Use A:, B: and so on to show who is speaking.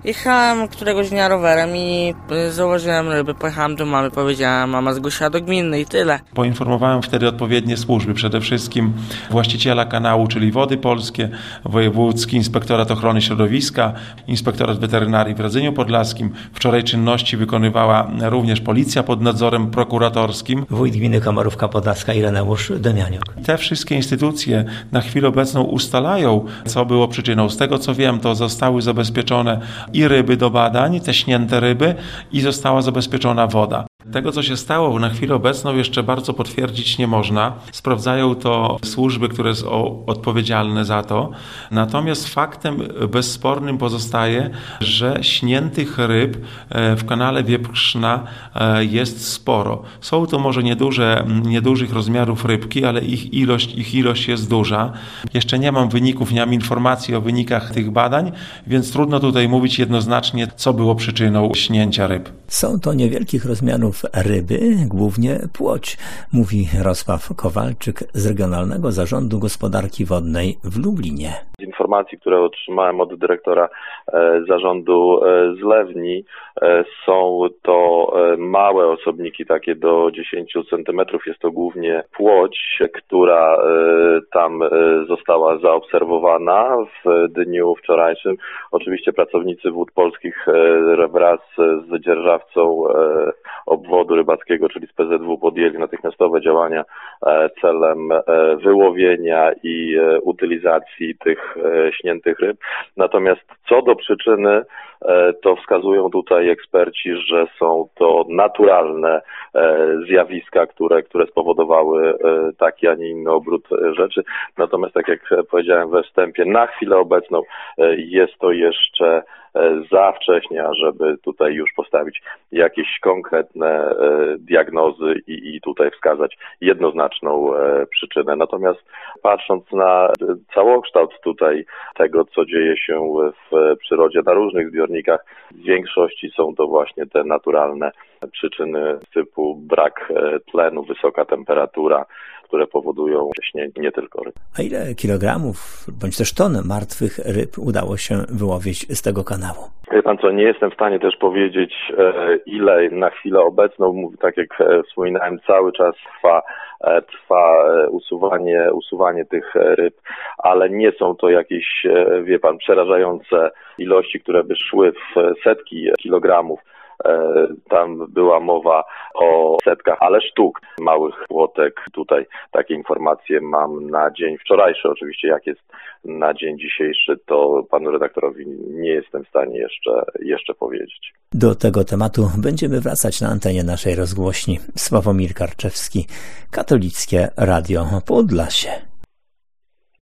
A: Jechałem któregoś dnia rowerem i założyłem ryby, pojechałem do mamy, powiedziałem, mama zgłosiła do gminy i tyle.
B: Poinformowałem wtedy odpowiednie służby, przede wszystkim właściciela kanału, czyli Wody Polskie, Wojewódzki Inspektorat Ochrony Środowiska, Inspektorat Weterynarii w Radzyniu Podlaskim. Wczoraj czynności wykonywała również policja pod nadzorem prokuratorskim.
C: Wójt gminy Komorówka Podlaska Ireneusz Demianiuk.
B: Te wszystkie instytucje na chwilę obecną ustalają, co było przyczyną. Z tego co wiem, to zostały zabezpieczone i ryby do badań, te śnięte ryby, i została zabezpieczona woda. Tego, co się stało na chwilę obecną, jeszcze bardzo potwierdzić nie można. Sprawdzają to służby, które są odpowiedzialne za to. Natomiast faktem bezspornym pozostaje, że śniętych ryb w kanale Wieprzna jest sporo. Są to może niedużych rozmiarów rybki, ale ich ilość jest duża. Jeszcze nie mam wyników, nie mam informacji o wynikach tych badań, więc trudno tutaj mówić jednoznacznie, co było przyczyną śnięcia ryb.
C: Są to niewielkich rozmiarów ryby, głównie płoć, mówi Jarosław Kowalczyk z Regionalnego Zarządu Gospodarki Wodnej w Lublinie.
D: Z informacji, które otrzymałem od dyrektora zarządu zlewni, są to małe osobniki, takie do 10 centymetrów. Jest to głównie płoć, która tam została zaobserwowana w dniu wczorajszym. Oczywiście pracownicy Wód Polskich wraz z dzierżawcą obwodu rybackiego, czyli z PZW, podjęli natychmiastowe działania celem wyłowienia i utylizacji tych śniętych ryb. Natomiast co do przyczyny, to wskazują tutaj eksperci, że są to naturalne zjawiska, które spowodowały taki, a nie inny obrót rzeczy. Natomiast, tak jak powiedziałem we wstępie, na chwilę obecną jest to jeszcze za wcześnie, ażeby tutaj już postawić jakieś konkretne diagnozy i tutaj wskazać jednoznaczną przyczynę. Natomiast patrząc na całokształt tutaj tego, co dzieje się w przyrodzie na różnych zbiornikach, w większości są to właśnie te naturalne przyczyny typu brak tlenu, wysoka temperatura, które powodują śnięcie nie tylko ryb.
C: A ile kilogramów bądź też ton martwych ryb udało się wyłowić z tego kanału?
D: Wie pan co, nie jestem w stanie też powiedzieć, ile na chwilę obecną, tak jak wspominałem, cały czas trwa usuwanie tych ryb, ale nie są to jakieś, wie pan, przerażające ilości, które by szły w setki kilogramów. Tam była mowa o setkach, ale sztuk małych płotek. Tutaj takie informacje mam na dzień wczorajszy. Oczywiście jak jest na dzień dzisiejszy, to panu redaktorowi nie jestem w stanie jeszcze powiedzieć.
C: Do tego tematu będziemy wracać na antenie naszej rozgłośni. Sławomir Karczewski, Katolickie Radio Podlasie.